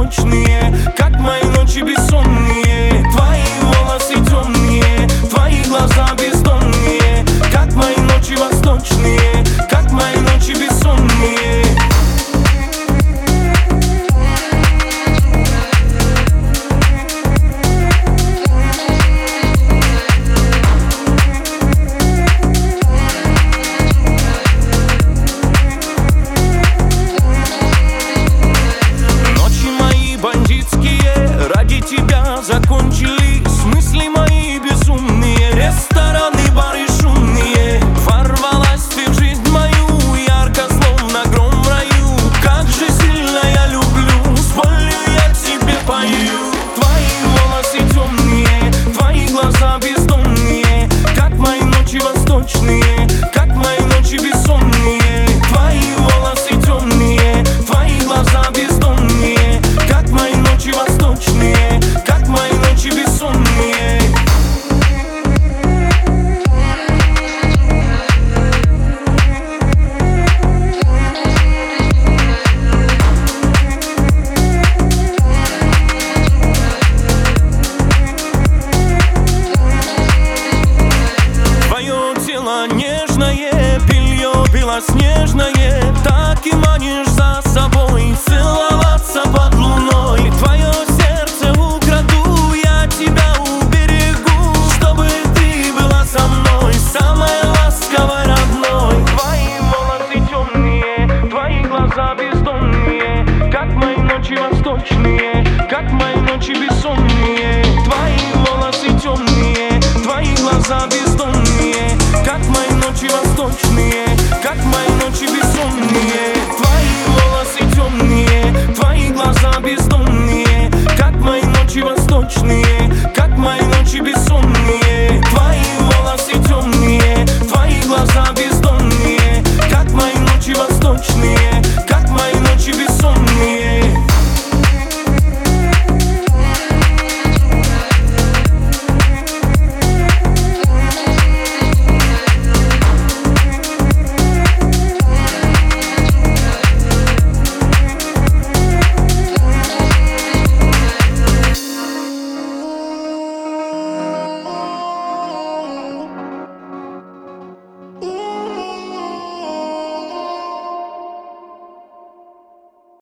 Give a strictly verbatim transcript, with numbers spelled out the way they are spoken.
восточные, как мои ночи бессонные. Твои волосы темные, твои глаза бездонные, как мои ночи восточные, как мои ночи бессонные. Ради тебя закончились мысли мои безумные, рестораны, бары шумные. Ворвалась ты в жизнь мою, ярко, словно гром в раю. Как же сильно я люблю, с болью я тебе пою. Твои волосы темные, твои глаза бездонные, как мои ночи восточные, как мои ночи бессонные. Твои волосы темные, твои глаза бездонные, как мои ночи восточные, как мои ночи бессонные. Твое тело нежное, белье белоснежное, так и манишь за собой целоваться под луной. Твое сердце украду, я тебя уберегу, чтобы ты была со мной, самой ласковой, родной. Твои волосы темные, твои глаза бездонные, как мои ночи восточные, как мои ночи бессонные. Твои волосы темные, твои глаза бездонные, как мои ночи восточные, как мои ночи бессонные.